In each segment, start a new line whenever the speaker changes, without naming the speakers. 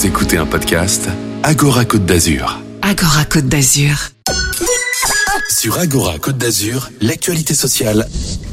Vous écoutez un podcast Agora Côte d'Azur.
Agora Côte d'Azur.
Sur Agora Côte d'Azur, l'actualité sociale.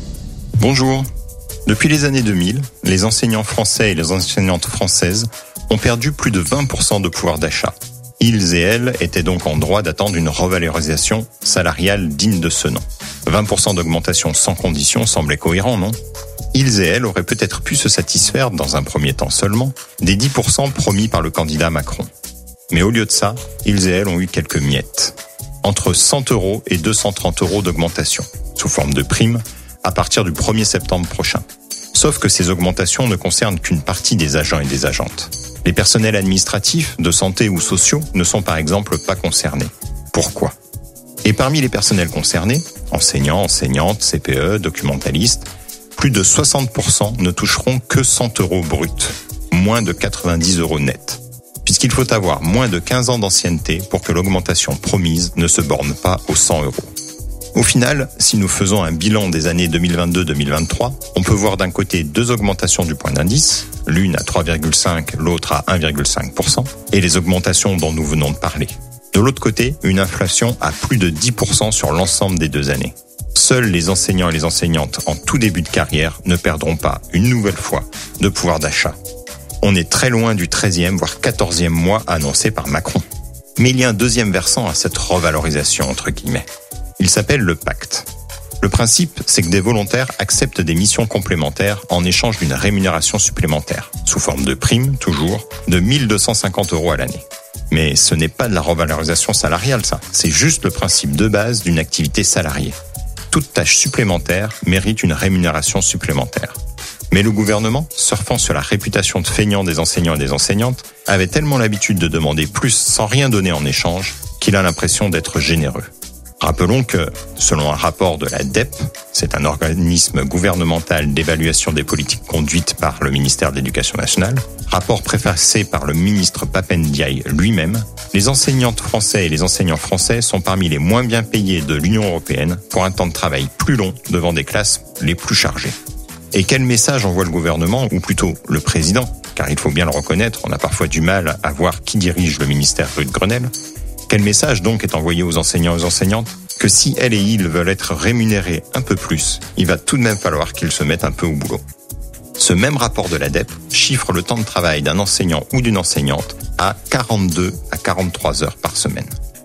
Bonjour. Depuis les années 2000, les enseignants français et les enseignantes françaises ont perdu plus de 20% de pouvoir d'achat. Ils et elles étaient donc en droit d'attendre une revalorisation salariale digne de ce nom. 20% d'augmentation sans condition semblait cohérent, non ? Ils et elles auraient peut-être pu se satisfaire, dans un premier temps seulement, des 10% promis par le candidat Macron. Mais au lieu de ça, ils et elles ont eu quelques miettes. Entre 100 € et 230 € d'augmentation, sous forme de prime, à partir du 1er septembre prochain. Sauf que ces augmentations ne concernent qu'une partie des agents et des agentes. Les personnels administratifs, de santé ou sociaux ne sont par exemple pas concernés. Pourquoi ? Et parmi les personnels concernés, enseignants, enseignantes, CPE, documentalistes, plus de 60% ne toucheront que 100 € bruts, moins de 90 € net. Puisqu'il faut avoir moins de 15 ans d'ancienneté pour que l'augmentation promise ne se borne pas aux 100 €. Au final, si nous faisons un bilan des années 2022-2023, on peut voir d'un côté deux augmentations du point d'indice, l'une à 3,5, l'autre à 1,5%, et les augmentations dont nous venons de parler. De l'autre côté, une inflation à plus de 10% sur l'ensemble des 2 années. Seuls les enseignants et les enseignantes en tout début de carrière ne perdront pas, une nouvelle fois, de pouvoir d'achat. On est très loin du 13e, voire 14e mois annoncé par Macron. Mais il y a un deuxième versant à cette revalorisation, entre guillemets. Il s'appelle le pacte. Le principe, c'est que des volontaires acceptent des missions complémentaires en échange d'une rémunération supplémentaire, sous forme de prime, toujours, de 1 250 € à l'année. Mais ce n'est pas de la revalorisation salariale, ça. C'est juste le principe de base d'une activité salariée. Toute tâche supplémentaire mérite une rémunération supplémentaire. Mais le gouvernement, surfant sur la réputation de feignant des enseignants et des enseignantes, avait tellement l'habitude de demander plus sans rien donner en échange qu'il a l'impression d'être généreux. Rappelons que, selon un rapport de la DEP, c'est un organisme gouvernemental d'évaluation des politiques conduites par le ministère de l'Éducation nationale, rapport préfacé par le ministre Pap Ndiaye lui-même, les enseignantes français et les enseignants français sont parmi les moins bien payés de l'Union européenne pour un temps de travail plus long devant des classes les plus chargées. Et quel message envoie le gouvernement, ou plutôt le président, car il faut bien le reconnaître, on a parfois du mal à voir qui dirige le ministère rue de Grenelle. Quel message donc est envoyé aux enseignants et aux enseignantes ? Que si elles et ils veulent être rémunérés un peu plus, il va tout de même falloir qu'ils se mettent un peu au boulot. Ce même rapport de l'ADEP chiffre le temps de travail d'un enseignant ou d'une enseignante à 42 à 43 heures par semaine.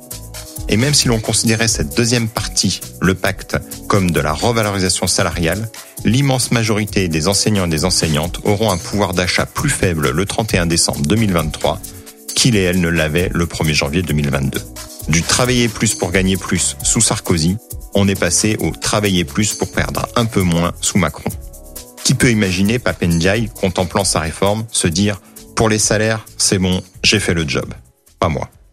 Et même si l'on considérait cette deuxième partie, le pacte, comme de la revalorisation salariale, l'immense majorité des enseignants et des enseignantes auront un pouvoir d'achat plus faible le 31 décembre 2023 qu'ils et elles ne l'avaient le 1er janvier 2022. Du travailler plus pour gagner plus sous Sarkozy, on est passé au travailler plus pour perdre un peu moins sous Macron. Qui peut imaginer Pap Ndiaye, contemplant sa réforme, se dire « Pour les salaires, c'est bon, j'ai fait le job ». Pas moi.